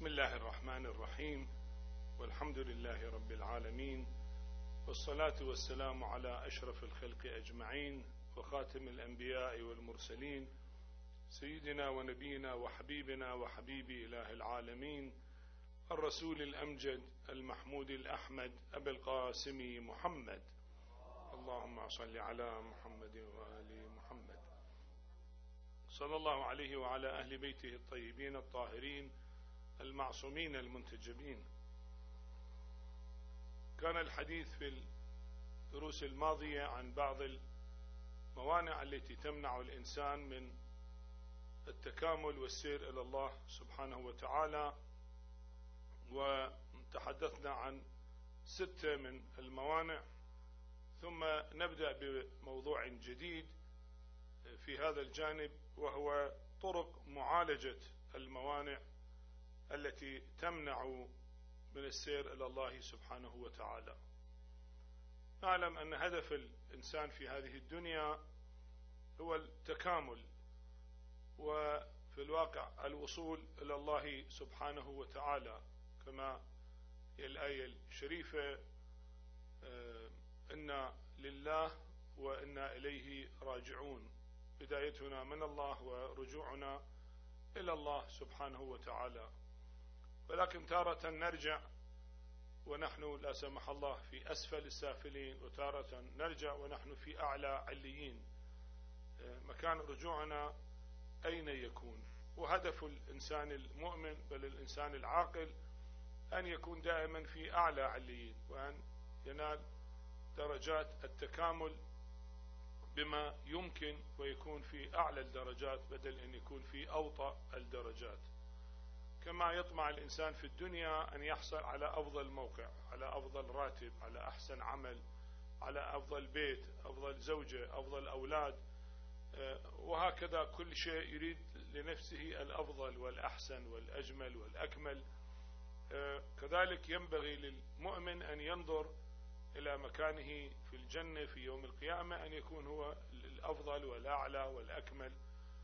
بسم الله الرحمن الرحيم، والحمد لله رب العالمين، والصلاة والسلام على أشرف الخلق أجمعين وخاتم الأنبياء والمرسلين، سيدنا ونبينا وحبيبنا وحبيب إله العالمين، الرسول الأمجد المحمود الأحمد أبي القاسم محمد. اللهم صل على محمد وآل محمد، صلى الله عليه وعلى أهل بيته الطيبين الطاهرين المعصومين المنتجبين. كان الحديث في الدروس الماضية عن بعض الموانع التي تمنع الإنسان من التكامل والسير إلى الله سبحانه وتعالى، وتحدثنا عن 6 من الموانع، ثم نبدأ بموضوع جديد في هذا الجانب، وهو طرق معالجة الموانع التي تمنع من السير إلى الله سبحانه وتعالى. نعلم أن هدف الإنسان في هذه الدنيا هو التكامل، وفي الواقع الوصول إلى الله سبحانه وتعالى، كما هي الآية الشريفة: إنا لله وإنا إليه راجعون، بدايتنا من الله ورجوعنا إلى الله سبحانه وتعالى. ولكن تارة نرجع ونحن لا سمح الله في أسفل السافلين، وتارة نرجع ونحن في أعلى عليين. مكان رجوعنا أين يكون؟ وهدف الإنسان المؤمن بل الإنسان العاقل أن يكون دائما في أعلى عليين، وأن ينال درجات التكامل بما يمكن، ويكون في أعلى الدرجات بدل أن يكون في أوطى الدرجات. كما يطمع الإنسان في الدنيا أن يحصل على أفضل موقع، على أفضل راتب، على أحسن عمل، على أفضل بيت، أفضل زوجة، أفضل أولاد، وهكذا كل شيء يريد لنفسه الأفضل والأحسن والأجمل والأكمل. كذلك ينبغي للمؤمن أن ينظر إلى مكانه في الجنة في يوم القيامة، أن يكون هو الأفضل والأعلى والأكمل.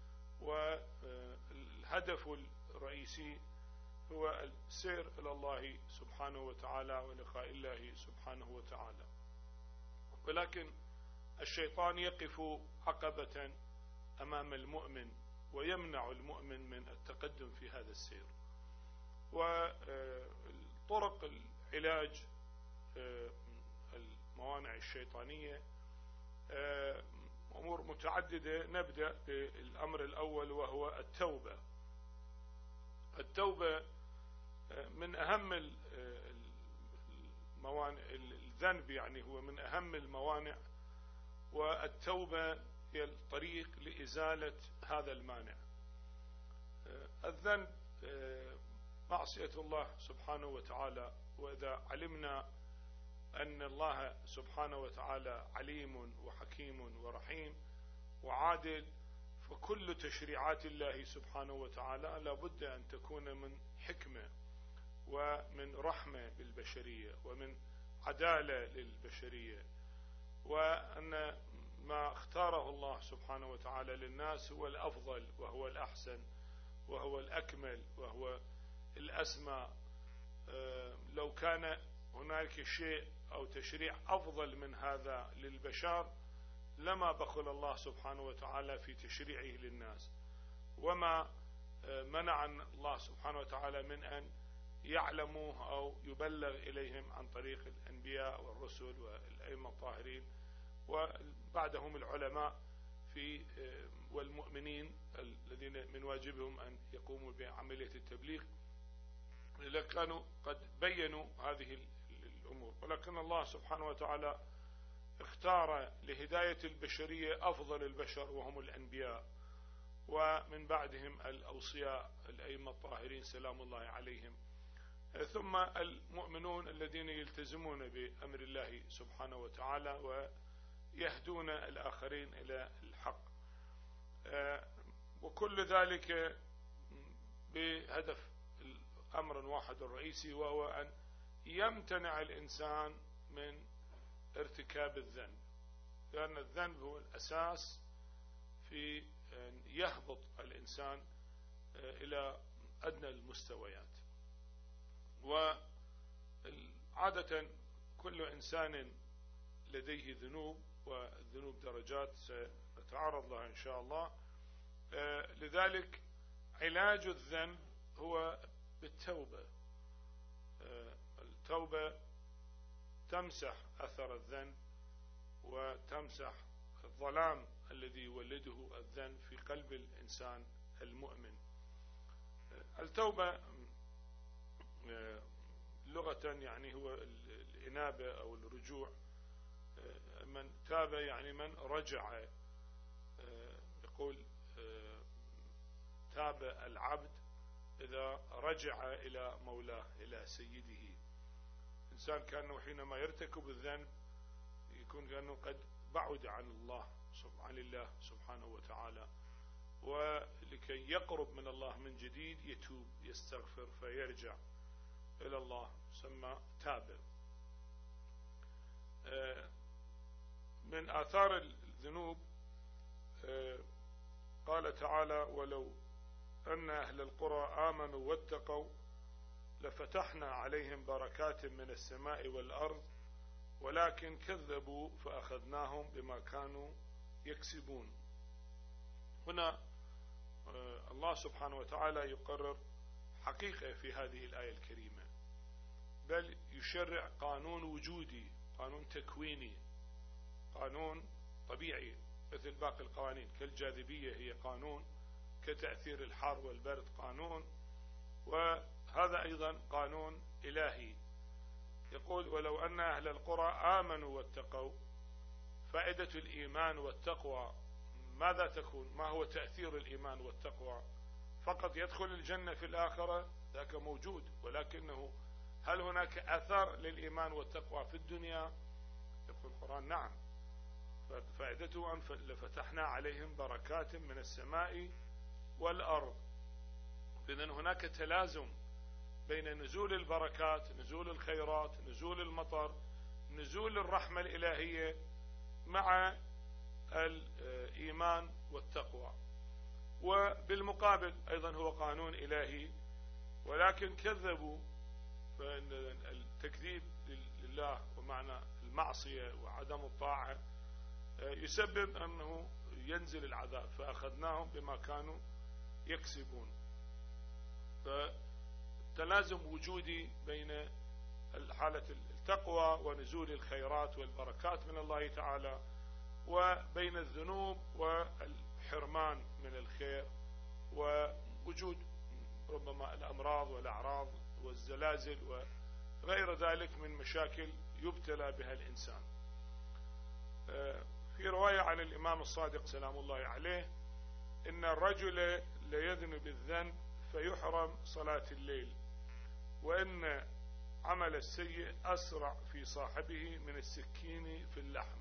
والهدف الرئيسي هو السير إلى الله سبحانه وتعالى ولقاء الله سبحانه وتعالى. ولكن الشيطان يقف عقبة أمام المؤمن ويمنع المؤمن من التقدم في هذا السير. وطرق العلاج الموانع الشيطانية أمور متعددة. نبدأ بالأمر الأول، وهو التوبة. التوبة من أهم الموانع، الذنب يعني هو من أهم الموانع، والتوبة هي الطريق لإزالة هذا المانع. الذنب معصية الله سبحانه وتعالى، وإذا علمنا أن الله سبحانه وتعالى عليم وحكيم ورحيم وعادل، فكل تشريعات الله سبحانه وتعالى لابد أن تكون من حكمة ومن رحمة بالبشرية ومن عدالة للبشرية، وأن ما اختاره الله سبحانه وتعالى للناس هو الأفضل وهو الأحسن وهو الأكمل وهو الأسمى. لو كان هناك شيء أو تشريع أفضل من هذا للبشر لما بخل الله سبحانه وتعالى في تشريعه للناس، وما منع الله سبحانه وتعالى من أن يعلموه أو يبلغ إليهم عن طريق الأنبياء والرسل والأئمة الطاهرين وبعدهم العلماء والمؤمنين الذين من واجبهم أن يقوموا بعملية التبليغ، كانوا قد بينوا هذه الأمور. ولكن الله سبحانه وتعالى اختار لهداية البشرية أفضل البشر وهم الأنبياء، ومن بعدهم الأوصياء الأئمة الطاهرين سلام الله عليهم، ثم المؤمنون الذين يلتزمون بأمر الله سبحانه وتعالى ويهدون الآخرين إلى الحق، وكل ذلك بهدف أمر واحد رئيسي، وهو أن يمتنع الإنسان من ارتكاب الذنب، لأن الذنب هو الأساس في أن يهبط الإنسان إلى أدنى المستويات. وعادة كل إنسان لديه ذنوب، والذنوب درجات سنتعرض لها إن شاء الله. لذلك علاج الذنب هو بالتوبة. التوبة تمسح أثر الذنب وتمسح الظلام الذي يولده الذنب في قلب الإنسان المؤمن. التوبة لغة يعني هو الإنابة أو الرجوع. من تاب يعني من رجع. يقول تاب العبد إذا رجع إلى مولاه إلى سيده. إنسان كأنه حينما يرتكب الذنب يكون كأنه قد بعد عن الله سبحانه وتعالى، ولكي يقرب من الله من جديد يتوب يستغفر فيرجع إلى الله، يسمى تاب. من آثار الذنوب قال تعالى: ولو أن أهل القرى آمنوا واتقوا لفتحنا عليهم بركات من السماء والأرض ولكن كذبوا فأخذناهم بما كانوا يكسبون. هنا الله سبحانه وتعالى يقرر حقيقة في هذه الآية الكريمة، بل يشرع قانون وجودي، قانون تكويني، قانون طبيعي مثل باقي القوانين. كالجاذبية هي قانون، كتأثير الحر والبرد قانون، وهذا أيضا قانون إلهي. يقول: ولو أن أهل القرى آمنوا واتقوا. فائدة الإيمان والتقوى ماذا تكون؟ ما هو تأثير الإيمان والتقوى؟ فقط يدخل الجنة في الآخرة، ذاك موجود، ولكنه هل هناك أثر للإيمان والتقوى في الدنيا؟ يقول القرآن: نعم. فائدته أن لفتحنا عليهم بركات من السماء والأرض. إذن هناك تلازم بين نزول البركات، نزول الخيرات، نزول المطر، نزول الرحمة الإلهية مع الإيمان والتقوى. وبالمقابل أيضا هو قانون إلهي، ولكن كذبوا. فإن التكذيب لله ومعنى المعصية وعدم الطاعة يسبب أنه ينزل العذاب، فأخذناهم بما كانوا يكسبون. فتلازم وجودي بين حالة التقوى ونزول الخيرات والبركات من الله تعالى، وبين الذنوب والحرمان من الخير، ووجود ربما الأمراض والأعراض والزلازل وغير ذلك من مشاكل يبتلى بها الإنسان. في رواية عن الإمام الصادق سلام الله عليه: إن الرجل ليذنب الذنب فيحرم صلاة الليل، وإن عمل السيء أسرع في صاحبه من السكين في اللحم.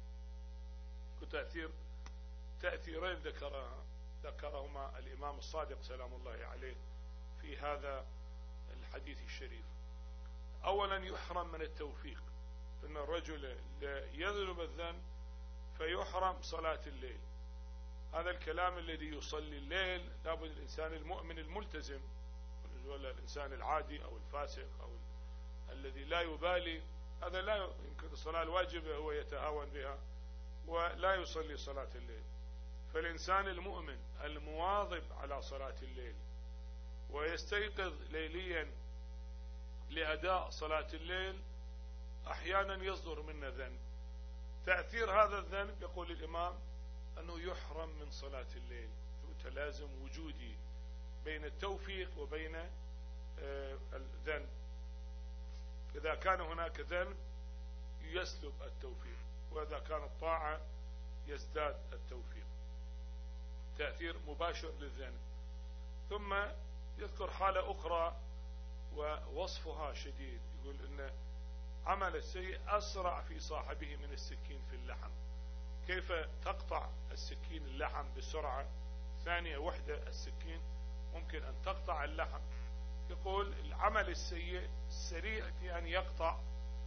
تأثيرين ذكرهما الإمام الصادق سلام الله عليه في هذا الحديث الشريف. أولا يحرم من التوفيق، إن الرجل يذنب الذنب فيحرم صلاة الليل. هذا الكلام الذي يصلي الليل لابد الإنسان المؤمن الملتزم، ولا الإنسان العادي أو الفاسق أو الذي لا يبالي، هذا لا يمكن. الصلاة الواجبة هو يتهاون بها ولا يصلي صلاة الليل. فالإنسان المؤمن المواظب على صلاة الليل ويستيقظ ليليا لأداء صلاة الليل أحيانا يصدر منه ذنب. تأثير هذا الذنب يقول الإمام أنه يحرم من صلاة الليل. تلازم وجودي بين التوفيق وبين الذنب. إذا كان هناك ذنب يسلب التوفيق، وإذا كانت طاعة يزداد التوفيق. تأثير مباشر للذنب. ثم يذكر حالة أخرى ووصفها شديد، يقول إن عمل السيء أسرع في صاحبه من السكين في اللحم. كيف تقطع السكين اللحم بسرعة؟ ثانية واحدة السكين ممكن أن تقطع اللحم. يقول العمل السيء سريع في أن يقطع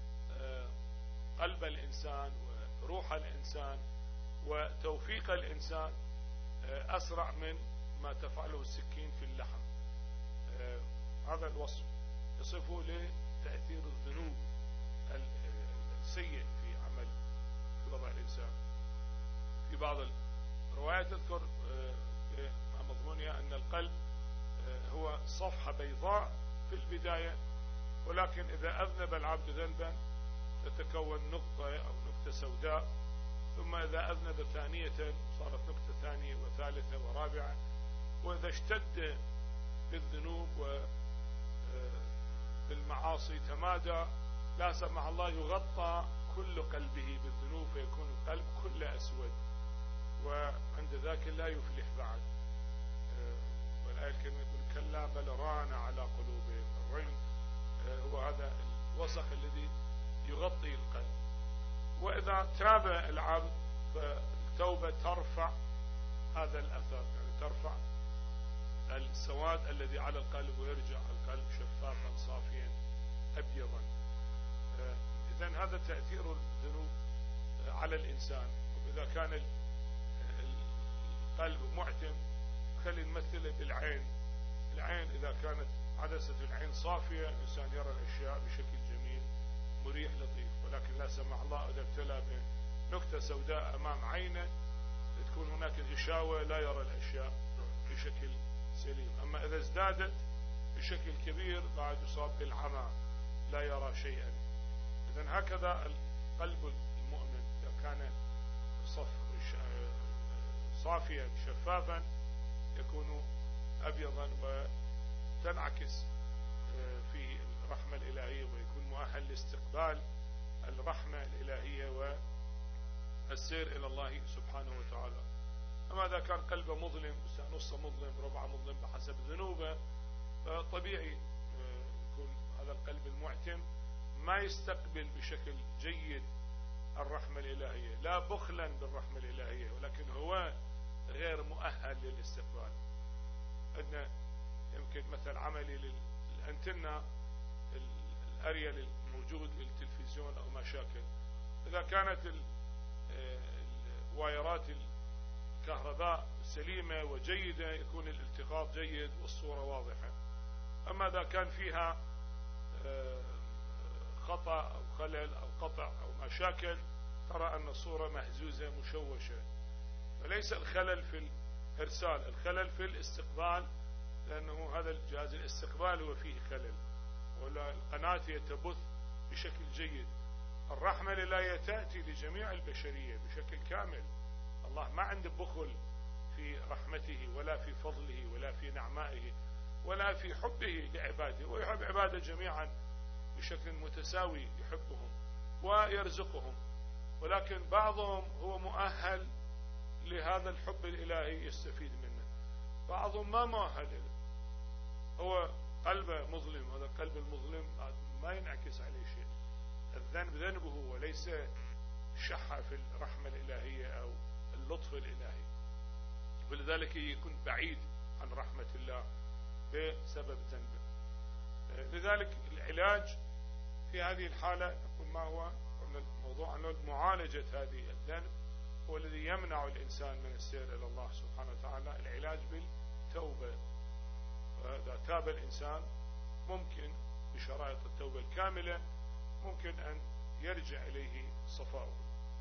قلب الإنسان وروح الإنسان وتوفيق الإنسان أسرع من ما تفعله السكين في اللحم. هذا الوصف. يصفه لتأثير الذنوب السيء في عمل في وضع الإنسان. في بعض الروايات تذكر مضمونها أن القلب هو صفحة بيضاء في البداية، ولكن إذا أذنب العبد ذنبا تتكون نقطة أو نقطة سوداء، ثم إذا أذنب ثانية صارت نقطة ثانية وثالثة ورابعة، وإذا اشتد بالذنوب وبالمعاصي تمادى لا سمح الله يغطى كل قلبه بالذنوب فيكون القلب كله أسود، وعند ذاك لا يفلح بعد. والآية الكريمة يقول كلا بل ران على قلوبهم. الرين هو هذا الوسخ الذي يغطي القلب. وإذا تاب العبد فالتوبة ترفع هذا الأثر، يعني ترفع السواد الذي على القلب ويرجع القلب شفافا صافيا أبيضا. إذن هذا تأثير الذنوب على الإنسان. وإذا كان القلب معتم خلي نمثله بالعين. العين إذا كانت عدسة العين صافية الإنسان يرى الأشياء بشكل جميل مريح لطيف، ولكن لا سمح الله إذا ابتلى بنقطة سوداء أمام عينه تكون هناك غشاوة لا يرى الأشياء بشكل سليم. أما إذا ازدادت بشكل كبير بعد يصاب بالعمى لا يرى شيئا. إذن هكذا القلب المؤمن إذا كان صافيا شفافا يكون أبيضا وتنعكس في الرحمة الإلهية ويكون مؤهل لاستقبال الرحمة الإلهية والسير إلى الله سبحانه وتعالى. أما إذا كان قلبه مظلم نصه مظلم ربعه مظلم بحسب ذنوبه طبيعي يكون هذا القلب المعتم ما يستقبل بشكل جيد الرحمة الإلهية، لا بخلا بالرحمة الإلهية ولكن هو غير مؤهل للاستقبال. عندنا يمكن مثل عملي للأنتنة الأريال الموجود للتلفزيون أو ما شاكل، إذا كانت الوايرات الكهرباء سليمة وجيدة يكون الالتقاط جيد والصورة واضحة. أما إذا كان فيها خطأ أو خلل أو قطع أو مشاكل ترى أن الصورة مهزوزة مشوشة. وليس الخلل في الإرسال، الخلل في الاستقبال، لأنه هذا الجهاز الاستقبال هو فيه خلل، ولا القناة تبث بشكل جيد. الرحمة الإلهية تأتي لجميع البشرية بشكل كامل. الله ما عنده بخل في رحمته ولا في فضله ولا في نعمائه ولا في حبه لعباده، ويحب عباده جميعا بشكل متساوي يحبهم ويرزقهم، ولكن بعضهم هو مؤهل لهذا الحب الإلهي يستفيد منه، بعضهم ما مؤهل له، هو قلبه مظلم. هذا القلب المظلم ما ينعكس عليه شيء، الذنب ذنبه وليس شحة في الرحمة الإلهية أو اللطف الإلهي، ولذلك يكون بعيد عن رحمة الله بسبب ذنبه. لذلك العلاج في هذه الحالة نقول ما هو الموضوع أنه معالجة هذه الذنب هو الذي يمنع الإنسان من السير إلى الله سبحانه وتعالى. العلاج بالتوبة، وإذا تاب الإنسان ممكن بشرائط التوبة الكاملة ممكن أن يرجع إليه صفاؤه.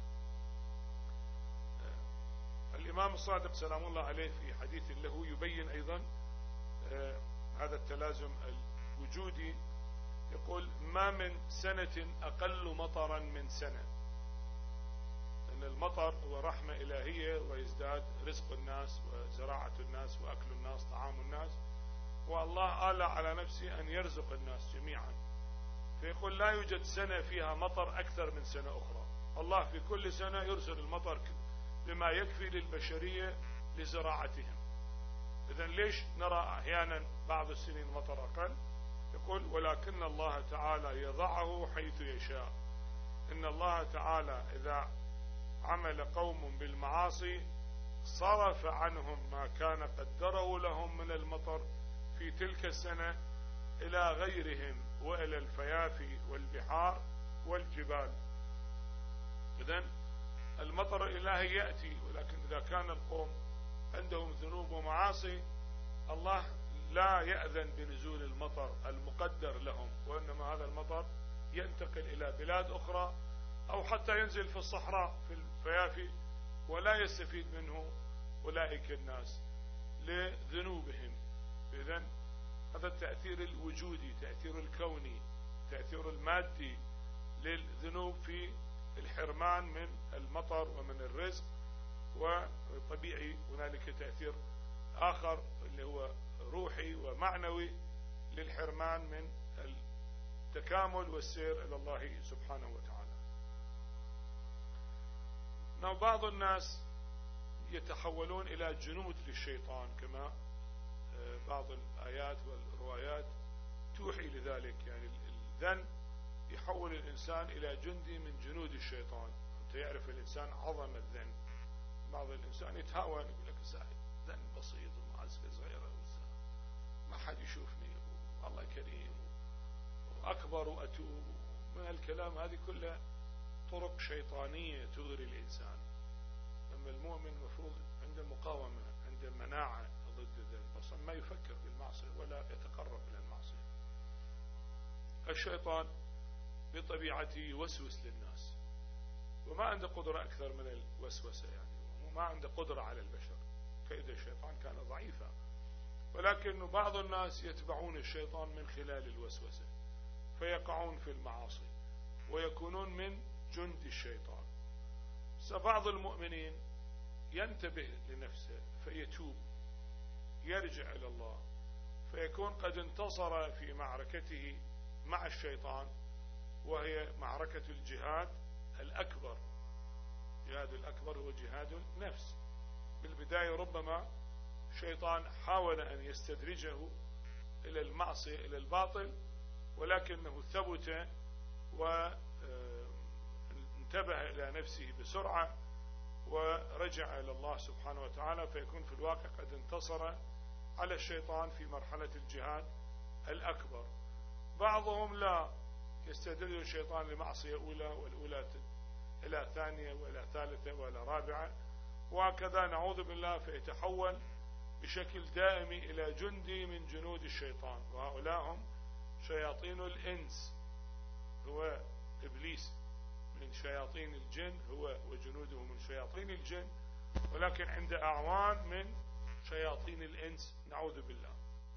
الإمام الصادق سلام الله عليه في حديث له يبين أيضا هذا التلازم الوجودي، يقول ما من سنة أقل مطرا من سنة، أن المطر هو رحمة إلهية ويزداد رزق الناس وزراعة الناس وأكل الناس طعام الناس، والله آلى على نفسه أن يرزق الناس جميعا، فيقول لا يوجد سنة فيها مطر أكثر من سنة أخرى. الله في كل سنة يرسل المطر بما يكفي للبشرية لزراعتهم. إذن ليش نرى أحيانا بعض السنين مطر أقل؟ يقول ولكن الله تعالى يضعه حيث يشاء. إن الله تعالى إذا عمل قوم بالمعاصي صرف عنهم ما كان قدره لهم من المطر في تلك السنة إلى غيرهم وإلى الفيافي والبحار والجبال. إذن المطر الإلهي يأتي، ولكن إذا كان القوم عندهم ذنوب ومعاصي الله لا يأذن بنزول المطر المقدر لهم، وإنما هذا المطر ينتقل إلى بلاد أخرى أو حتى ينزل في الصحراء في الفيافي ولا يستفيد منه أولئك الناس لذنوبهم. إذن هذا التأثير الوجودي، تأثير الكوني، تأثير المادي للذنوب في الحرمان من المطر ومن الرزق. وطبيعي هنالك تأثير آخر اللي هو روحي ومعنوي للحرمان من التكامل والسير إلى الله سبحانه وتعالى. بعض الناس يتحولون إلى جنود للشيطان، كما بعض الآيات والروايات توحي لذلك. يعني الذنب يحول الإنسان إلى جندي من جنود الشيطان. أنت يعرف الإنسان عظم الذنب. بعض الإنسان يتهاون يقول لك ذنب بسيط ومعزكة صغيرة ما حد يشوفني والله كريم وأكبر وأتوب من الكلام. هذه كلها طرق شيطانية تغري الإنسان. أما المؤمن المفروض عنده مقاومة، عنده مناعة ضد الذنب، أصلا ما يفكر بالمعصية ولا يتقرب إلى المعصية. الشيطان بطبيعته يوسوس للناس وما عنده قدرة أكثر من الوسوسة، يعني وما عنده قدرة على البشر. كيد الشيطان كان ضعيفا، ولكن بعض الناس يتبعون الشيطان من خلال الوسوسة فيقعون في المعاصي ويكونون من جند الشيطان. بعض المؤمنين ينتبه لنفسه فيتوب يرجع إلى الله فيكون قد انتصر في معركته مع الشيطان، وهي معركة الجهاد الأكبر. الجهاد الأكبر هو جهاد النفس. بالبداية ربما الشيطان حاول أن يستدرجه إلى المعصية إلى الباطل، ولكنه ثبت وانتبه إلى نفسه بسرعة ورجع إلى الله سبحانه وتعالى، فيكون في الواقع قد انتصر على الشيطان في مرحلة الجهاد الأكبر. بعضهم لا، يستدرج الشيطان لمعصية أولى والأولى إلى ثانية وإلى ثالثة وإلى رابعة، وهكذا نعوذ بالله، فيتحول بشكل دائمي إلى جندي من جنود الشيطان. وهؤلاء هم شياطين الإنس، هو إبليس من شياطين الجن، هو وجنوده من شياطين الجن، ولكن عند أعوان من شياطين الإنس، نعوذ بالله.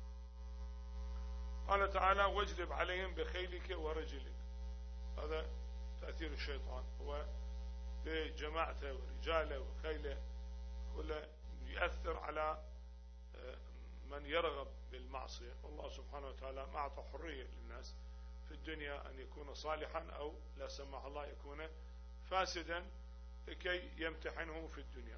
قال تعالى: واجلب عليهم بخيلك ورجلك. هذا تأثير الشيطان، هو بجماعته ورجاله وخيله كله يؤثر على من يرغب بالمعصية. والله سبحانه وتعالى ما أعطى حرية للناس في الدنيا أن يكون صالحا أو لا سمح الله يكون فاسدا لكي يمتحنه في الدنيا.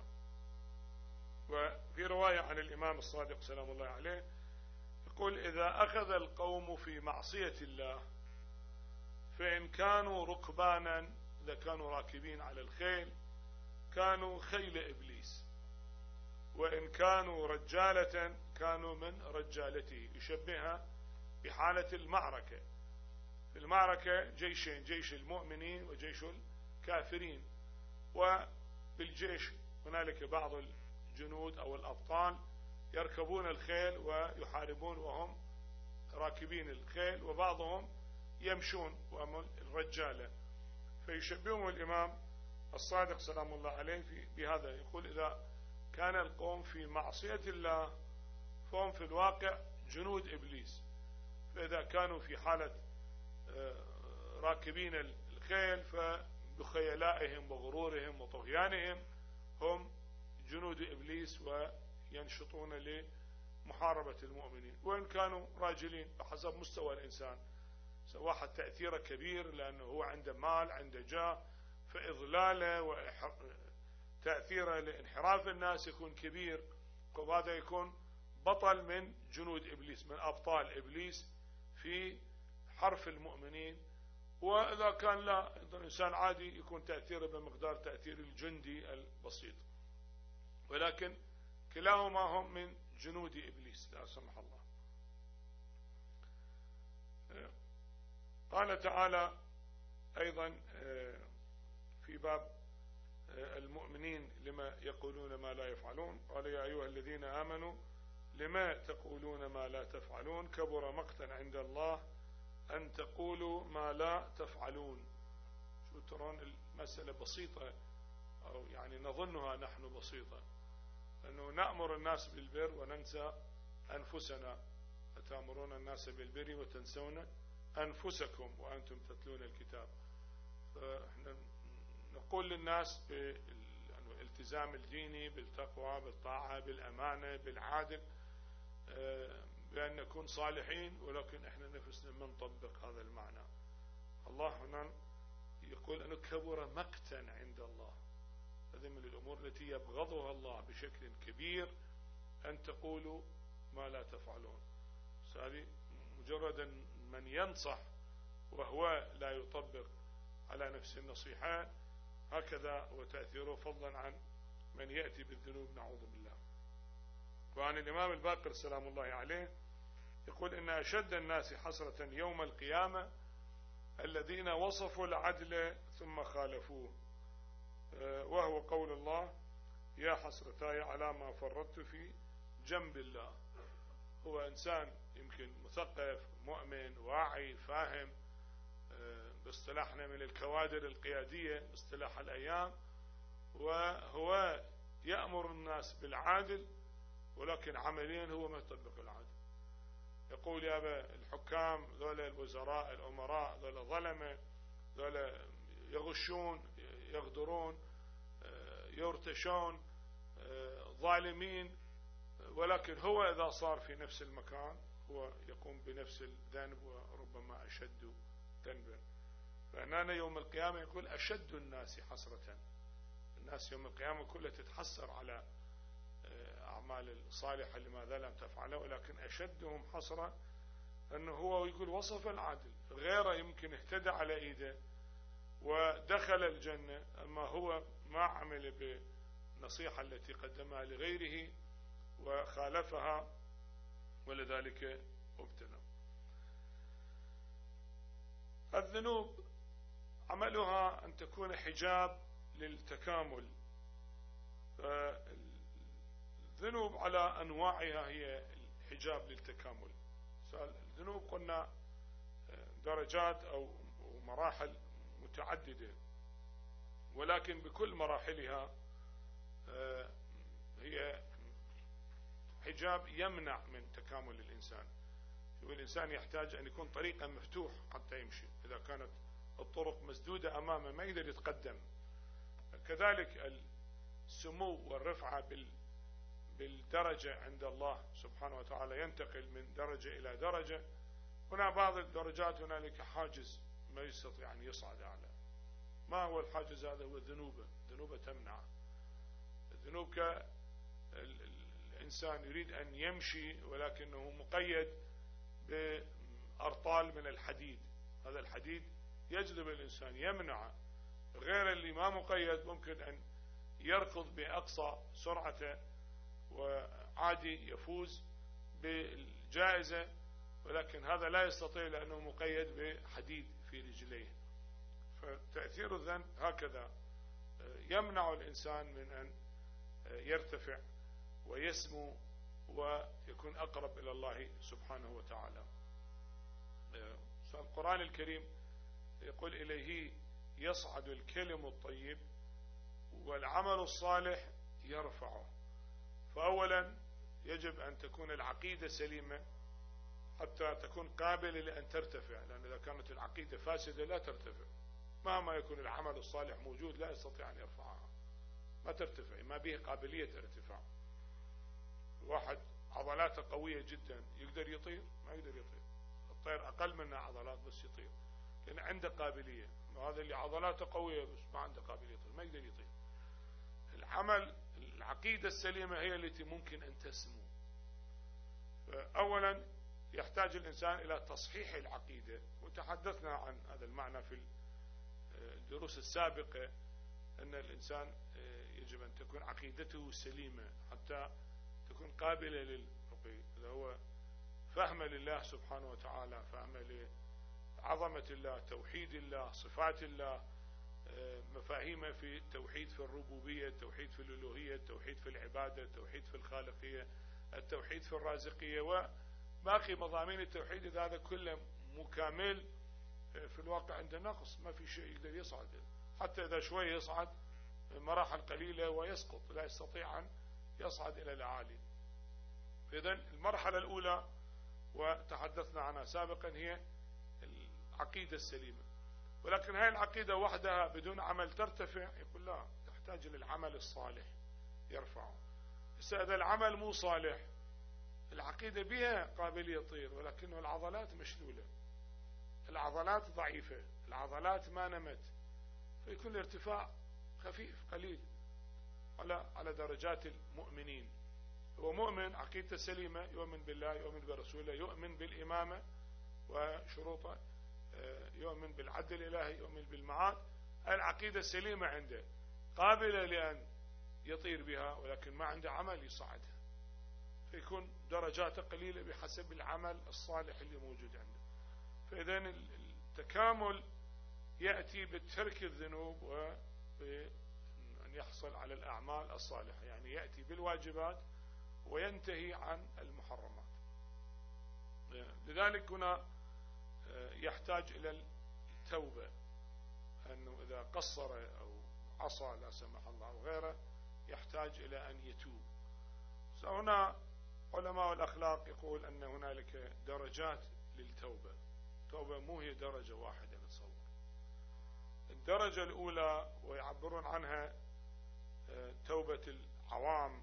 وفي رواية عن الإمام الصادق سلام الله عليه يقول: إذا أخذ القوم في معصية الله فإن كانوا ركبانا، إذا كانوا راكبين على الخيل كانوا خيل إبليس، وإن كانوا رجالة كانوا من رجالته. يشبهها بحالة المعركة. في المعركة جيشين، جيش المؤمنين وجيش الكافرين، وبالجيش هنالك بعض الجنود أو الأبطال يركبون الخيل ويحاربون وهم راكبين الخيل، وبعضهم يمشون وهم الرجالة. فيشبههم الإمام الصادق سلام الله عليه بهذا، يقول: إذا كان القوم في معصية الله فهم في الواقع جنود إبليس، فإذا كانوا في حالة راكبين الخيل فبخيلائهم وغرورهم وطغيانهم هم جنود إبليس وينشطون لمحاربة المؤمنين. وإن كانوا راجلين بحسب مستوى الإنسان، واحد تأثيره كبير لأنه هو عنده مال عنده جاه، فإضلاله وتأثيره لانحراف الناس يكون كبير، وهذا يكون بطل من جنود إبليس، من أبطال إبليس في حرف المؤمنين. وإذا كان لا، إنسان عادي يكون تأثيره بمقدار تأثير الجندي البسيط، ولكن كلاهما هم من جنود إبليس لا سمح الله. قال تعالى أيضا في باب المؤمنين لما يقولون ما لا يفعلون: قال: يا أيها الذين آمنوا لما تقولون ما لا تفعلون كبر مقتا عند الله أن تقولوا ما لا تفعلون. شو ترون المسألة بسيطة، أو يعني نظنها نحن بسيطة، أنه نأمر الناس بالبر وننسى أنفسنا. أتأمرون الناس بالبر وتنسون أنفسكم وأنتم تتلون الكتاب. فإحنا نقول للناس بالالتزام الديني، بالتقوى، بالطاعة، بالأمانة، بالعادل، بأن نكون صالحين، ولكن إحنا نفسنا ما نطبق هذا المعنى. الله هنا يقول أنه كبر مقتا عند الله. هذه من الأمور التي يبغضها الله بشكل كبير، أن تقولوا ما لا تفعلون. هذه مجرد من ينصح وهو لا يطبق على نفس النصيحة، هكذا وتأثيره، فضلا عن من يأتي بالذنوب، نعوذ بالله. وعن الإمام الباقر سلام الله عليه يقول إن أشد الناس حسرة يوم القيامة الذين وصفوا العدل ثم خالفوه، وهو قول الله يا حسرتاي على ما فرطت في جنب الله. هو إنسان يمكن مثقف، مؤمن، واعي، فاهم، باصطلاحنا من الكوادر القيادية باصطلاح الأيام، وهو يأمر الناس بالعادل، ولكن عمليا هو ما يطبق العادل. يقول يا الحكام ذولا، الوزراء، الأمراء ذولا ظلمة، ذولا يغشون، يغدرون، يرتشون، ظالمين، ولكن هو إذا صار في نفس المكان هو يقوم بنفس الذنب وربما أشد ذنبا. فأننا يوم القيامة يقول أشد الناس حسرة. الناس يوم القيامة كلها تتحسر على أعمال الصالحة لماذا لم تفعله، ولكن أشدهم حسرة أنه هو يقول وصف العدل، غيره يمكن اهتدى على إيده ودخل الجنة، أما هو ما عمل بالنصيحة التي قدمها لغيره وخالفها، ولذلك ابتلى. الذنوب عملها أن تكون حجاب للتكامل. الذنوب على أنواعها هي الحجاب للتكامل. الذنوب قلنا درجات أو مراحل متعددة، ولكن بكل مراحلها هي حجاب يمنع من تكامل الإنسان. الإنسان يحتاج أن يكون طريقا مفتوح حتى يمشي. إذا كانت الطرق مسدودة أمامه ما يقدر يتقدم. كذلك السمو والرفعة بالدرجة عند الله سبحانه وتعالى، ينتقل من درجة إلى درجة. هنا بعض الدرجات هنالك حاجز ما يستطيع أن يصعد أعلى. ما هو الحاجز هذا؟ هو الذنوب. الذنوب تمنع. الذنوب الإنسان يريد أن يمشي ولكنه مقيد بأرطال من الحديد. هذا الحديد يجذب الإنسان، يمنعه. غير اللي ما مقيد ممكن أن يركض بأقصى سرعته وعادي يفوز بالجائزة، ولكن هذا لا يستطيع لأنه مقيد بحديد في رجليه. فتأثير الذنب هكذا يمنع الإنسان من أن يرتفع ويسمو ويكون أقرب إلى الله سبحانه وتعالى. القرآن الكريم يقول إليه يصعد الكلم الطيب والعمل الصالح يرفعه. فأولا يجب أن تكون العقيدة سليمة حتى تكون قابلة لأن ترتفع، لأن إذا كانت العقيدة فاسدة لا ترتفع. مهما يكون العمل الصالح موجود لا يستطيع أن يرفعها، ما ترتفع، ما به قابلية ارتفاع. واحد عضلاته قوية جدا يقدر يطير؟ ما يقدر يطير. الطير أقل منه عضلات بس يطير، لأن عنده قابلية. وهذا اللي عضلاته قوية بس ما عنده قابلية يطير، ما يقدر يطير. العقيدة السليمة هي التي ممكن أن تسمو. أولا يحتاج الإنسان إلى تصحيح العقيدة، وتحدثنا عن هذا المعنى في الدروس السابقة، أن الإنسان يجب أن تكون عقيدته سليمة حتى تكون قابلة للرقي. إذا هو فهم لله سبحانه وتعالى، فهم لعظمة الله، توحيد الله، صفات الله، مفاهيم في التوحيد في الربوبية، التوحيد في الألوهية، التوحيد في العبادة، التوحيد في الخالقية، التوحيد في الرازقية وباقي مضامين التوحيد، إذا هذا كله مكامل في الواقع عنده نقص، ما في شيء يقدر يصعد، حتى إذا شوي يصعد مراحل قليلة ويسقط، لا يستطيع أن يصعد إلى الأعالي. إذن المرحلة الأولى وتحدثنا عنها سابقا هي العقيدة السليمة، ولكن هاي العقيدة وحدها بدون عمل ترتفع؟ يقول لا، تحتاج للعمل الصالح يرفعه. إذا العمل مو صالح، العقيدة بها قابلية تطير، ولكنه العضلات مشلولة، العضلات ضعيفة، العضلات ما نمت، فيكون الارتفاع خفيف قليل على درجات المؤمنين. هو مؤمن عقيدته سليمة، يؤمن بالله، يؤمن برسوله، يؤمن بالإمامة وشروطه، يؤمن بالعدل الإلهي، يؤمن بالمعاد. العقيدة سليمة عنده، قابلة لأن يطير بها، ولكن ما عنده عمل يصعدها، فيكون درجاته قليلة بحسب العمل الصالح اللي موجود عنده. فإذا التكامل يأتي بترك الذنوب وبأن يحصل على الأعمال الصالحة، يعني يأتي بالواجبات وينتهي عن المحرمات. لذلك هنا يحتاج إلى التوبة، أنه إذا قصر أو عصى لا سمح الله أو غيره يحتاج إلى أن يتوب. هنا علماء الأخلاق يقول أن هنالك درجات للتوبة، التوبة مو هي درجة واحدة نتصور. الدرجة الأولى ويعبرون عنها توبة العوام،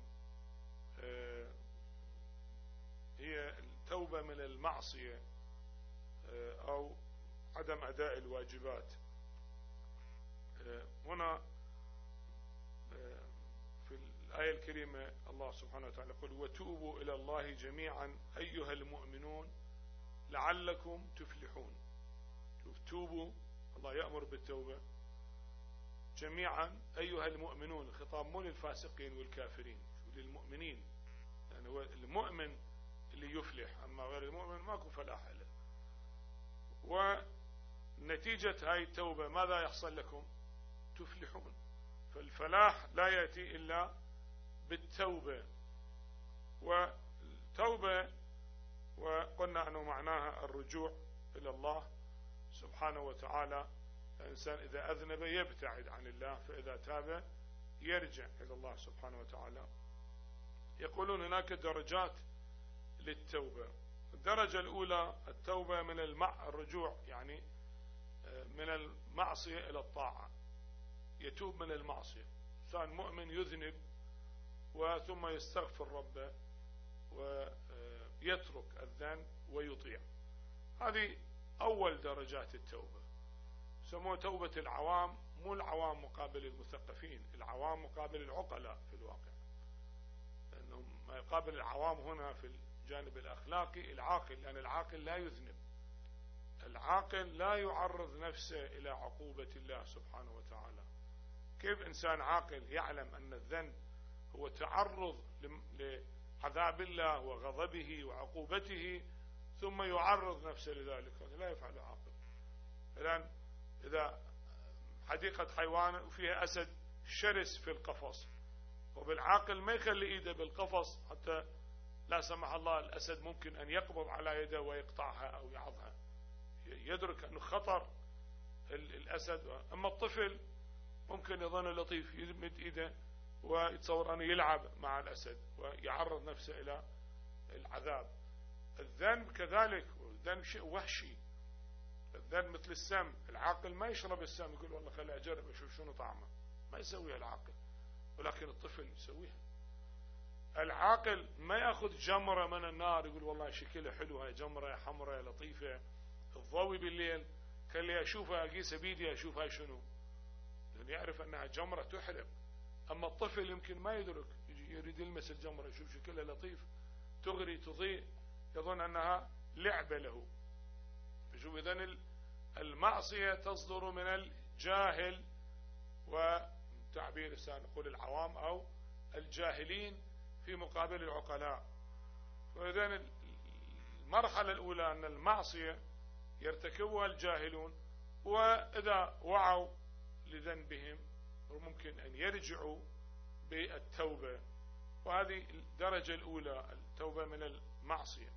هي التوبة من المعصية أو عدم أداء الواجبات. هنا في الآية الكريمة الله سبحانه وتعالى يقول: وتوبوا إلى الله جميعا أيها المؤمنون لعلكم تفلحون. توبوا، الله يأمر بالتوبة جميعا أيها المؤمنون، الخطاب مو للفاسقين والكافرين، للمؤمنين، يعني هو المؤمن اللي يفلح، أما غير المؤمن ماكو فلاح له. ونتيجة هاي التوبة ماذا يحصل لكم؟ تفلحون. فالفلاح لا يأتي إلا بالتوبة. والتوبة وقلنا أنه معناها الرجوع إلى الله سبحانه وتعالى. الإنسان إذا أذنب يبتعد عن الله، فإذا تاب يرجع إلى الله سبحانه وتعالى. يقولون هناك درجات للتوبة. الدرجة الأولى التوبة من الرجوع، يعني من المعصية إلى الطاعة، يتوب من المعصية. إنسان مؤمن يذنب وثم يستغفر ربه ويترك الذنب ويطيع، هذه أول درجات التوبة. سموه توبة العوام، مو العوام مقابل المثقفين، العوام مقابل العقلاء في الواقع، لأنهم ما يقابل العوام هنا في الجانب الأخلاقي العاقل، لأن العاقل لا يذنب، العاقل لا يعرض نفسه إلى عقوبة الله سبحانه وتعالى. كيف إنسان عاقل يعلم أن الذنب هو تعرض لعذاب الله وغضبه وعقوبته ثم يعرض نفسه لذلك؟ لا يفعل عاقل. الآن إذا حديقة حيوان وفيها أسد شرس في القفص، وبالعاقل ما يخلي إيده بالقفص حتى لا سمح الله الأسد ممكن أن يقبض على يده ويقطعها أو يعضها، يدرك أنه خطر الأسد. أما الطفل ممكن يظن لطيف، يمد إيده ويتصور أنه يلعب مع الأسد ويعرض نفسه إلى العذاب. الذنب كذلك، الذنب شيء وحشي، الذنب مثل السم، العاقل ما يشرب السم يقول والله خلي أجرب أشوف شنو طعمه، ما يسويها العاقل، ولكن الطفل يسويها. العاقل ما يأخذ جمرة من النار يقول والله شكلها حلو، هاي جمرة حمراء لطيفة الضوء بالليل خلي أشوفها أقيسها بيدي أشوف هاي شنو، لأنه يعرف أنها جمرة تحرق. أما الطفل يمكن ما يدرك، يريد يلمس الجمرة يشوف شكلها لطيف تغري تضيء يظن أنها لعبة له. شوف، إذن المعصية تصدر من الجاهل، وتعبير السان نقول العوام أو الجاهلين في مقابل العقلاء. فإذن المرحلة الأولى أن المعصية يرتكبها الجاهلون، وإذا وعوا لذنبهم ممكن أن يرجعوا بالتوبة، وهذه الدرجة الأولى توبة من المعصية.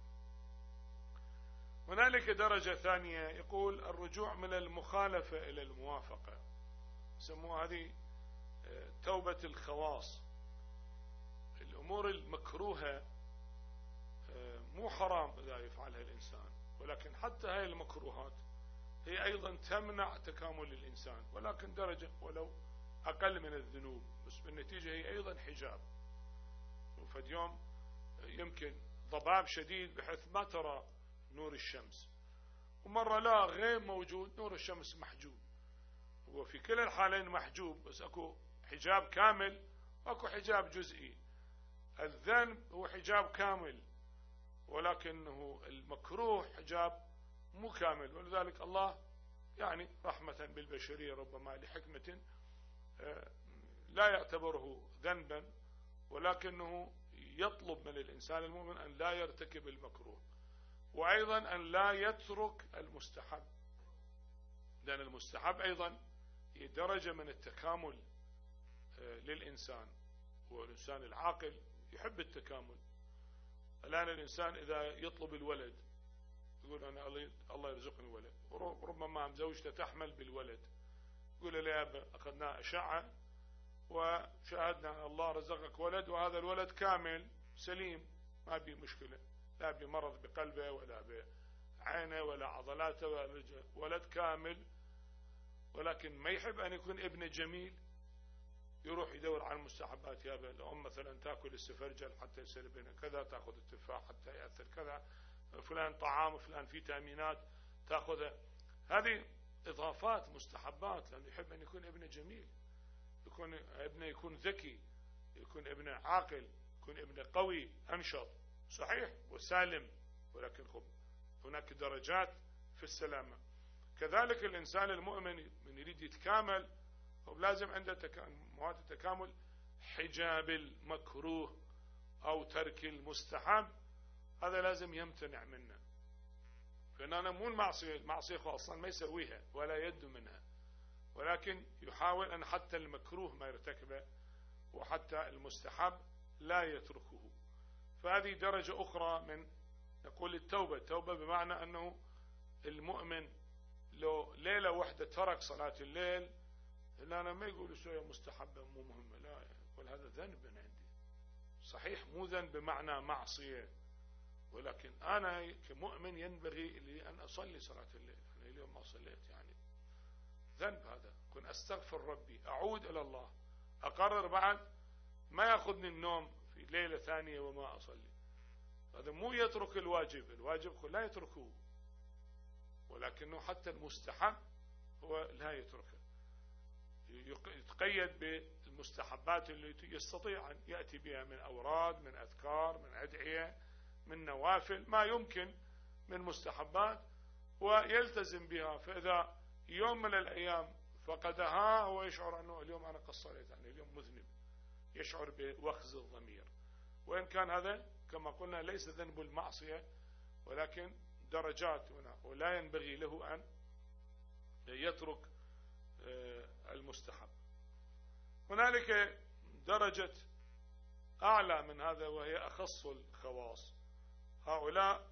هنالك درجة ثانية يقول الرجوع من المخالفة إلى الموافقة، يسموها هذه توبة الخواص. الأمور المكروهة مو حرام إذا يفعلها الإنسان، ولكن حتى هاي المكروهات هي أيضا تمنع تكامل الإنسان، ولكن درجة ولو أقل من الذنوب، بس بالنتيجة هي أيضا حجاب. وفد يوم يمكن ضباب شديد بحيث ما ترى نور الشمس، ومرة لا غيم موجود نور الشمس محجوب. هو في كلا الحالين محجوب، بس اكو حجاب كامل واكو حجاب جزئي. الذنب هو حجاب كامل، ولكنه المكروه حجاب مو كامل. ولذلك الله يعني رحمة بالبشرية ربما لحكمة لا يعتبره ذنبا، ولكنه يطلب من الإنسان المؤمن أن لا يرتكب المكروه، وأيضا أن لا يترك المستحب، لأن المستحب أيضا هي درجة من التكامل للإنسان، والإنسان العاقل يحب التكامل. الآن الإنسان إذا يطلب الولد يقول أنا الله يرزقني ولد، وربما زوجته تحمل بالولد، يقول لي يا أبا أخذنا أشعة وشاهدنا الله رزقك ولد، وهذا الولد كامل سليم ما بيه مشكلة، لا بمرض بقلبه ولا بعينه ولا عضلاته ولا رجله، ولد كامل. ولكن ما يحب أن يكون ابنه جميل، يروح يدور على المستحبات. يا الأم مثلا تأكل السفرجل حتى يصير ابنها كذا، تأخذ التفاح حتى يأثر كذا، فلان طعام فلان فيتامينات تأخذها. هذه إضافات مستحبات، لأنه يحب أن يكون ابنه جميل، يكون ابنه يكون ذكي، يكون ابنه عاقل، يكون ابنه قوي أنشط صحيح وسالم، ولكن هناك درجات في السلامة. كذلك الإنسان المؤمن من يريد يتكامل هو لازم عنده مواد التكامل، حجاب المكروه أو ترك المستحب، هذا لازم يمتنع منه. فإن مو المعصية خاصة ما يسويها ولا يد منها، ولكن يحاول أن حتى المكروه ما يرتكبه، وحتى المستحب لا يتركه. فهذه درجة أخرى من نقول التوبة. التوبة بمعنى أنه المؤمن لو ليلة واحدة ترك صلاة الليل، إلا أنا ما يقول شوية مستحبة مو مهمة، لا يقول هذا ذنب عندي. صحيح مو ذنب بمعنى معصية، ولكن أنا كمؤمن ينبغي لي أن أصلي صلاة الليل. أنا اليوم ما صليت، يعني ذنب هذا. كن أستغفر ربي، أعود إلى الله، أقرر بعد ما يأخذني النوم في ليلة ثانية وما أصلي. هذا مو يترك الواجب، الواجب لا يتركه، ولكنه حتى المستحب هو لا يتركه، يتقيد بالمستحبات التي يستطيع أن يأتي بها من أوراد، من أذكار، من أدعية، من نوافل، ما يمكن من مستحبات، ويلتزم بها. فإذا يوم من الأيام فقدها هو يشعر أنه اليوم أنا قصرت، يعني اليوم مذنب، يشعر بوخز الضمير. وإن كان هذا كما قلنا ليس ذنب المعصية، ولكن درجات هنا، ولا ينبغي له أن يترك المستحب. هنالك درجة أعلى من هذا وهي أخص الخواص. هؤلاء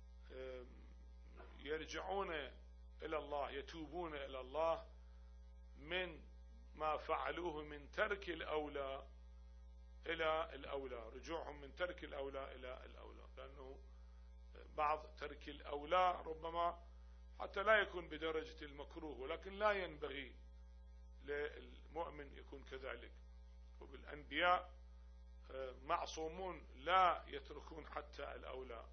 يرجعون إلى الله، يتوبون إلى الله من ما فعلوه من ترك الأولى إلى الأولى، رجوعهم من ترك الأولى إلى الأولى، لأنه بعض ترك الأولى ربما حتى لا يكون بدرجة المكروه، ولكن لا ينبغي للمؤمن يكون كذلك. وبالأنبياء معصومون لا يتركون حتى الأولى،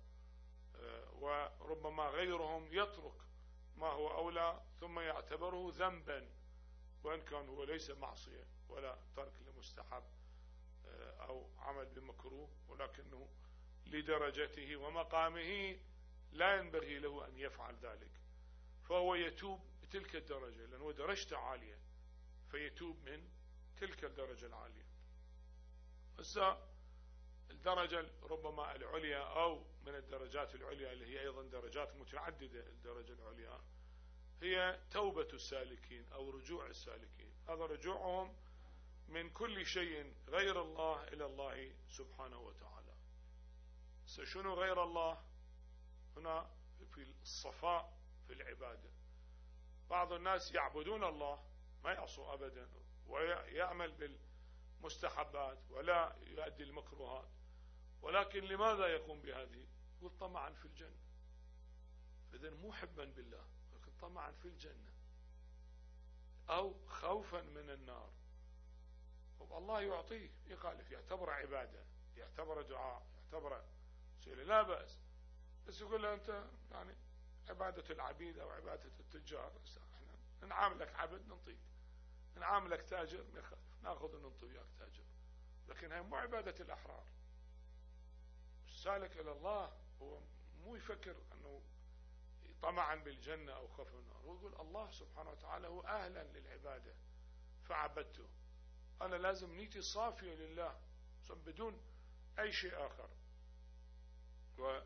وربما غيرهم يترك ما هو أولى ثم يعتبره ذنبا، وإن كان هو ليس معصية ولا ترك لمستحب أو عمل بمكروه، ولكنه لدرجته ومقامه لا ينبغي له أن يفعل ذلك، فهو يتوب بتلك الدرجة لأنه درجته عالية، فيتوب من تلك الدرجة العالية. هسه الدرجة ربما العليا أو من الدرجات العليا اللي هي أيضا درجات متعددة، الدرجة العليا هي توبة السالكين أو رجوع السالكين. هذا رجوعهم من كل شيء غير الله إلى الله سبحانه وتعالى. شنو غير الله؟ هنا في الصفاء في العبادة. بعض الناس يعبدون الله ما يعصوا أبدا ويعمل بالمستحبات ولا يؤدي المكروهات، ولكن لماذا يقوم بهذه؟ يقول طمعا في الجنة. إذن مو حبا بالله لكن طمعا في الجنة أو خوفا من النار. الله يعطيه يخالف، يعتبر عبادة، يعتبر دعاء، يعتبر شيء لا بأس، بس يقول له أنت يعني عبادة العبيد أو عبادة التجار، احنا نعاملك عبد نعطيك، نعاملك تاجر ناخذ وننطي وياك تاجر، لكن هي مو عبادة الأحرار. السالك إلى الله هو مو يفكر أنه طمعا بالجنة أو خوف النار، هو يقول الله سبحانه وتعالى هو أهلا للعبادة فعبدته، أنا لازم نيتي صافية لله بدون أي شيء آخر. واللي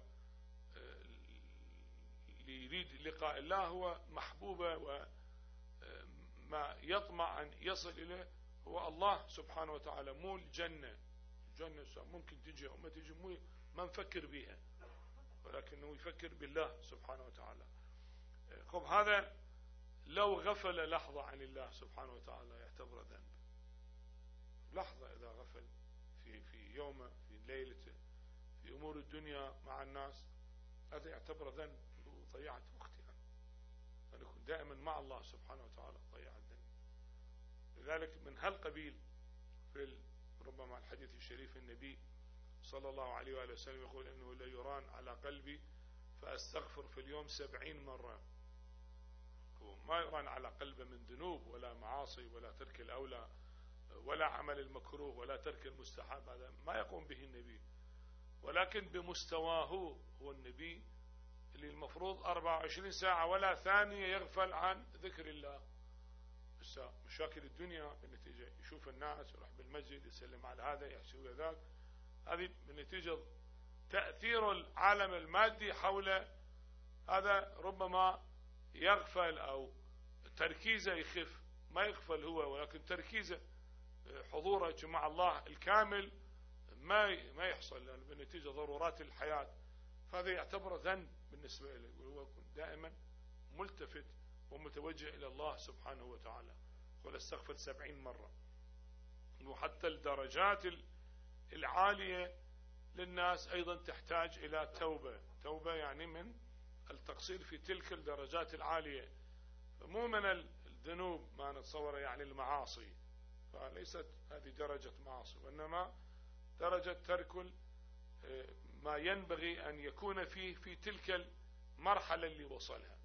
يريد لقاء الله هو محبوبة، وما يطمع أن يصل إليه هو الله سبحانه وتعالى، مو الجنة. الجنة ممكن تجي أو ما تجي، ما نفكر بها، ولكنه يفكر بالله سبحانه وتعالى. خب هذا لو غفل لحظة عن الله سبحانه وتعالى يعتبر ذنب. لحظة إذا غفل في يومه، في ليلته، في أمور الدنيا مع الناس، هذا يعتبر ذنب وضيعت وقتي. أن يكون دائما مع الله سبحانه وتعالى ضيع الذنب. لذلك من هالقبيل في ربما الحديث الشريف النبي صلى الله عليه وآله وسلم يقول إنه لا يران على قلبي فأستغفر في اليوم 70 مرة. وما يران على قلبه من ذنوب ولا معاصي ولا ترك الأولى ولا عمل المكروه ولا ترك المستحب، هذا ما يقوم به النبي، ولكن بمستواه هو النبي اللي المفروض 24 ساعة ولا ثانية يغفل عن ذكر الله. بس مشاكل الدنيا بالنتيجة يشوف الناس يروح بالمسجد يسلم على هذا يحسب ذاك، هذه بالنتيجة تأثير العالم المادي حوله، هذا ربما يغفل أو تركيزه يخف، ما يغفل هو ولكن تركيزه حضوره مع الله الكامل ما يحصل، لأن بالنتيجة ضرورات الحياة، فهذا يعتبر ذنب بالنسبة له، وهو يكون دائما ملتفت ومتوجه إلى الله سبحانه وتعالى. قل استغفر 70 مرة. وحتى الدرجات العالية للناس أيضا تحتاج إلى توبة يعني من التقصير في تلك الدرجات العالية، مو من الذنوب ما نتصور يعني المعاصي، فليست هذه درجة معاصي، وإنما درجة ترك ما ينبغي أن يكون فيه في تلك المرحلة اللي وصلها.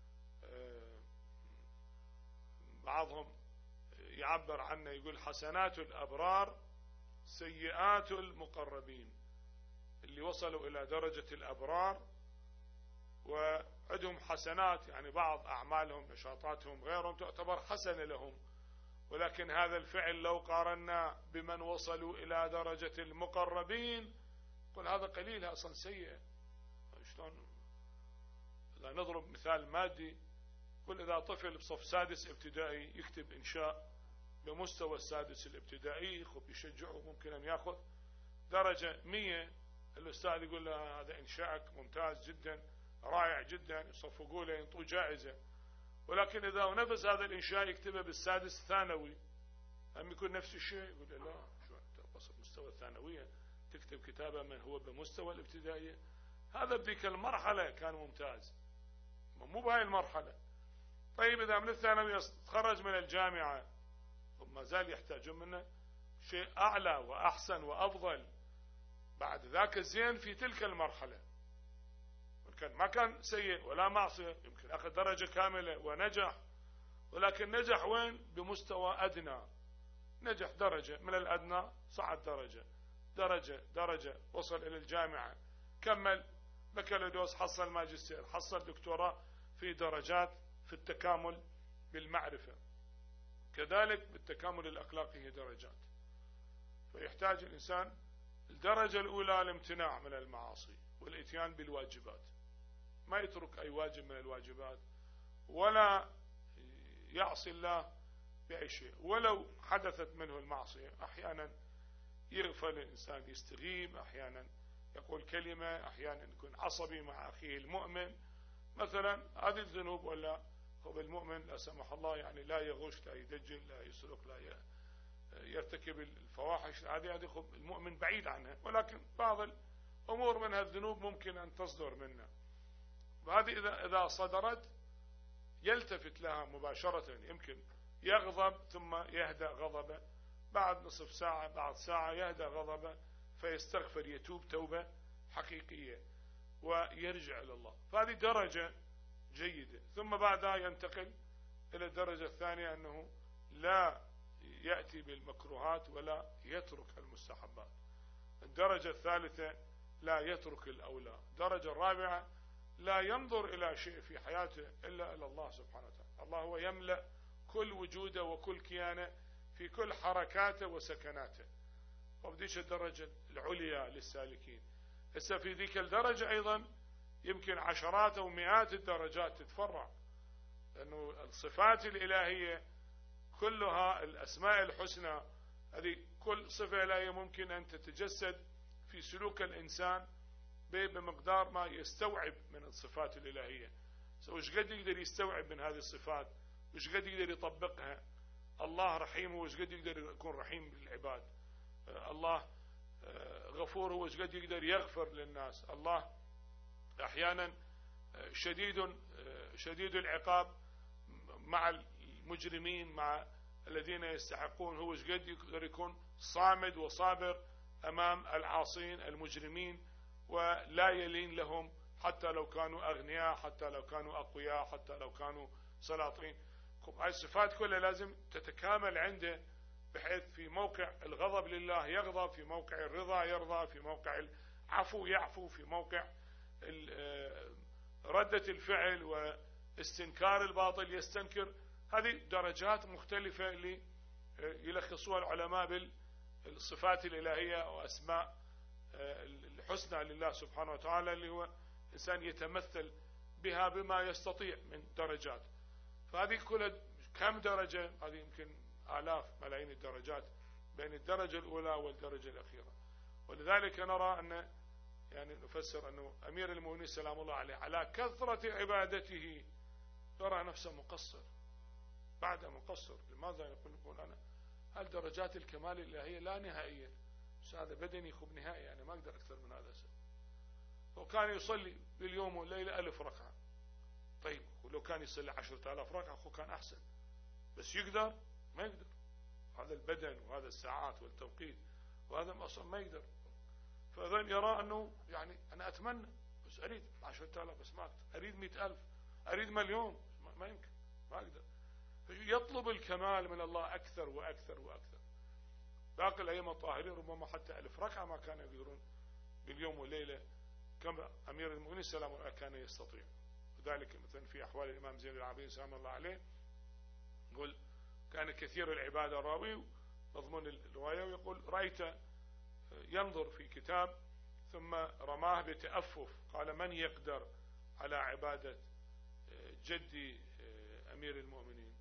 بعضهم يعبر عنه يقول حسنات الأبرار سيئات المقربين، اللي وصلوا إلى درجة الأبرار وعندهم حسنات، يعني بعض أعمالهم نشاطاتهم غيرهم تعتبر حسنة لهم، ولكن هذا الفعل لو قارنا بمن وصلوا إلى درجة المقربين قل هذا قليل أصلا سيء. شلون؟ لا نضرب مثال مادي، قل إذا طفل بصف سادس ابتدائي يكتب إنشاء بمستوى السادس الابتدائي، خب يشجعه ممكن أن يأخذ درجة 100، الأستاذ يقول له هذا إنشاءك ممتاز جدا رائع جدا، يصفقوا له ينطوه جائزة. ولكن إذا نفس هذا الإنشاء يكتبه بالسادس ثانوي، هم يكون نفس الشيء؟ يقول لا، شو أنت مستوى الثانوية تكتب كتابة من هو بمستوى الابتدائية؟ هذا بذيك المرحلة كان ممتاز، مو بهاي المرحلة. طيب إذا من الثانوية تخرج من الجامعة ما زال يحتاجون منه شيء أعلى وأحسن وأفضل، بعد ذاك زين في تلك المرحلة، يمكن ما كان سيء ولا معصية، يمكن أخذ درجة كاملة ونجح، ولكن نجح وين؟ بمستوى أدنى، نجح درجة من الأدنى صعد درجة وصل إلى الجامعة، كمل بكالوريوس، حصل ماجستير، حصل دكتوراه، في درجات في التكامل بالمعرفة. كذلك بالتكامل الأخلاقي هي درجات، فيحتاج الإنسان الدرجة الأولى الامتناع من المعاصي والإتيان بالواجبات، ما يترك أي واجب من الواجبات ولا يعصي الله بأي شيء، ولو حدثت منه المعصية أحيانا يغفل الإنسان يستغيب، أحيانا يقول كلمة، أحيانا يكون عصبي مع أخيه المؤمن مثلا. هذه الذنوب. ولا هو المؤمن لا سمح الله يعني لا يغش، لا يدجل، لا يسرق، لا يرتكب الفواحش، هذه المؤمن بعيد عنها. ولكن بعض الأمور من هالذنوب ممكن أن تصدر منه، وهذه إذا صدرت يلتفت لها مباشرة. يمكن يغضب ثم يهدأ غضبه، بعد نصف ساعة بعد ساعة يهدأ غضبه، فيستغفر، يتوب توبة حقيقية ويرجع إلى الله. فهذه درجة جيدة. ثم بعدها ينتقل إلى الدرجة الثانية، أنه لا يأتي بالمكروهات ولا يترك المستحبات. الدرجة الثالثة لا يترك الأولى. الدرجة الرابعة لا ينظر إلى شيء في حياته إلا إلى الله سبحانه وتعالى. الله هو يملأ كل وجوده وكل كيانه في كل حركاته وسكناته. وبديش الدرجة العليا للسالكين. هسه في ذيك الدرجة أيضا يمكن عشرات أو مئات الدرجات تتفرع، لأنه الصفات الإلهية كلها، الأسماء الحسنى هذه كل صفة إلهية ممكن أن تتجسد في سلوك الإنسان بمقدار ما يستوعب من الصفات الإلهية. وش قد يقدر يستوعب من هذه الصفات، وش قد يقدر يطبقها. الله رحيم، وش قد يقدر يكون رحيم بالعباد. الله غفور، وش قد يقدر يغفر للناس. الله أحيانا شديد العقاب مع المجرمين، مع الذين يستحقون. هو وش قد يقدر يكون صامد وصابر أمام العاصين المجرمين، ولا يلين لهم حتى لو كانوا أغنياء، حتى لو كانوا أقوياء، حتى لو كانوا سلاطين. هاي الصفات كلها لازم تتكامل عنده، بحيث في موقع الغضب لله يغضب، في موقع الرضا يرضى، في موقع العفو يعفو، في موقع ردة الفعل واستنكار الباطل يستنكر. هذه درجات مختلفة اللي يلخصوها العلماء بالصفات الإلهية وأسماء الحسنى لله سبحانه وتعالى، اللي هو إنسان يتمثل بها بما يستطيع من درجات. فهذه كلها كم درجة؟ هذه يمكن آلاف ملايين الدرجات بين الدرجة الأولى والدرجة الأخيرة. ولذلك نرى أن يعني نفسر أنه أمير المؤمنين سلام الله عليه على كثرة عبادته يرى نفسه مقصر، بعد مقصر. لماذا يقول أنا هل درجات الكمال الإلهية لا نهائية، بس هذا بدني خب نهائي، أنا ما أقدر أكثر من هذا. وكان يصلي باليوم والليلة 1000 ركعة. طيب ولو كان يصلي 10,000 ركعة هو كان أحسن، بس يقدر؟ ما يقدر. هذا البدن وهذا الساعات والتوقيت وهذا أصلا ما يقدر. فإذا يرى أنه يعني أنا أتمنى، بس أريد 10,000 بس ما أقدر، أريد 100,000، أريد مليون، ما يمكن، ما أقدر. يطلب الكمال من الله أكثر وأكثر وأكثر. باقي الأئمة الطاهرين ربما حتى 1000 ركعة ما كانوا يقدرون باليوم والليلة كما أمير المؤمنين سلام الله كان يستطيع. وذلك مثلا في أحوال الإمام زين العابدين سلام الله عليه يقول كان كثير العبادة الراوي مضمون الرواية، ويقول رأيت ينظر في كتاب ثم رماه بتأفف، قال من يقدر على عبادة جدي أمير المؤمنين؟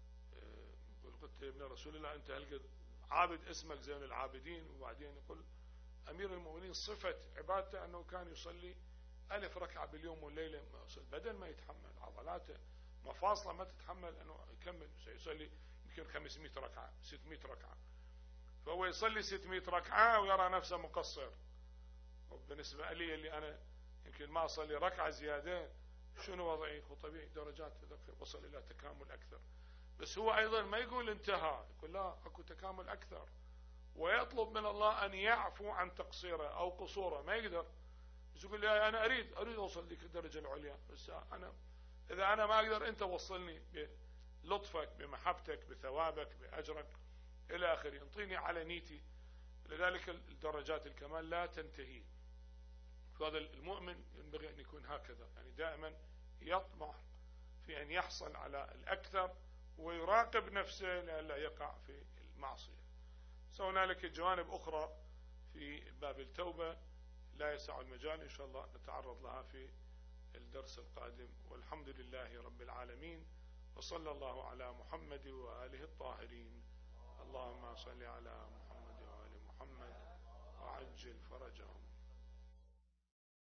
قلت ابن رسول الله أنت هل عابد اسمك زين العابدين؟ وبعدين يقول أمير المؤمنين صفة عبادته أنه كان يصلي 1000 ركعة باليوم والليلة، بدل ما يتحمل، عضلاته مفاصله ما تتحمل أنه يكمل، سيصلي يمكن 500 ركعة 600 ركعة. فهو يصلي 600 ركعة ويرى نفسه مقصر. وبالنسبة لي اللي أنا يمكن ما أصلي ركعة زيادة، شنو وضعي؟ هو طبيعي درجات وصل إلى تكامل أكثر. بس هو أيضا ما يقول انتهى، يقول لا أكو تكامل أكثر، ويطلب من الله أن يعفو عن تقصيره أو قصوره. ما يقدر، بس يقول لي أنا أريد أوصل لك الدرجة العليا، بس إذا أنا ما أقدر أنت وصلني بلطفك بمحبتك بثوابك بأجرك إلى آخره، انطيني على نيتي. لذلك الدرجات الكمال لا تنتهي. فهذا المؤمن ينبغي أن يكون هكذا، يعني دائما يطمح في أن يحصل على الأكثر ويراقب نفسه لئلا يقع في المعصية. هنالك جوانب أخرى في باب التوبة لا يسع المجال، إن شاء الله نتعرض لها في الدرس القادم. والحمد لله رب العالمين، وصلى الله على محمد وآله الطاهرين. اللهم صل على محمد وآل محمد وعجل فرجهم.